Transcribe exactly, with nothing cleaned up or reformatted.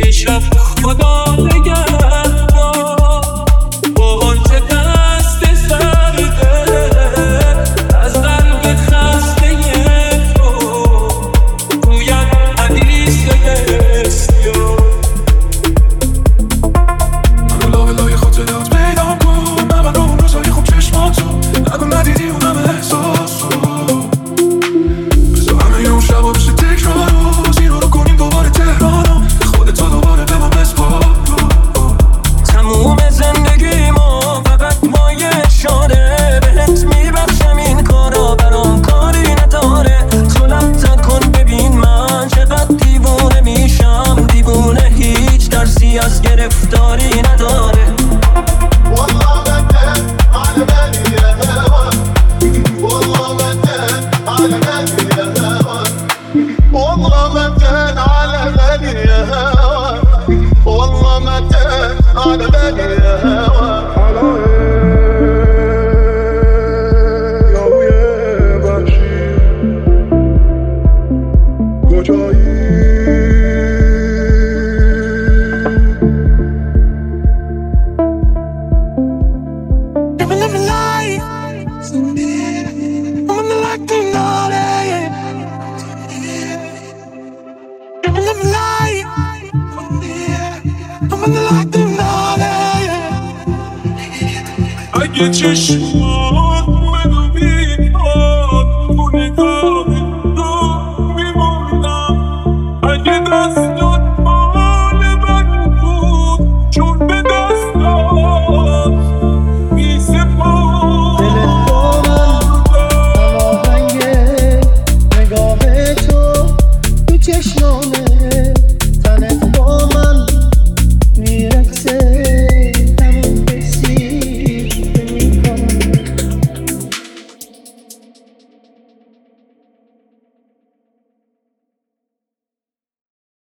یه شب خدا نگهدار با آنچه دست سرده از قلب خسته تو گوید حدیث بسیار. منو لابه لای خاطرات پیدام کن، من رو اون روزای خوب چشماتو نگو ندیدی اونم احساسو. بذار همه اون شبا بشه تکرارو، زیرو رو کنیم دوباره تهرانو، خودتو دوباره به من بسپار. تموم زندگی ما فقط با یه اشاره بهت میبخشم، این کارا برام کاری نداره. تو لب تکن ببین من چقدر دیوونه میشم، دیوونه هیچ درسی از گرفتاری نداره. والله بدك على بالي يا هوا، والله بدك على بالي يا هوا، والله بدك على بالي يا هوا، والله بدك على بالي يا هوا. اگه چشم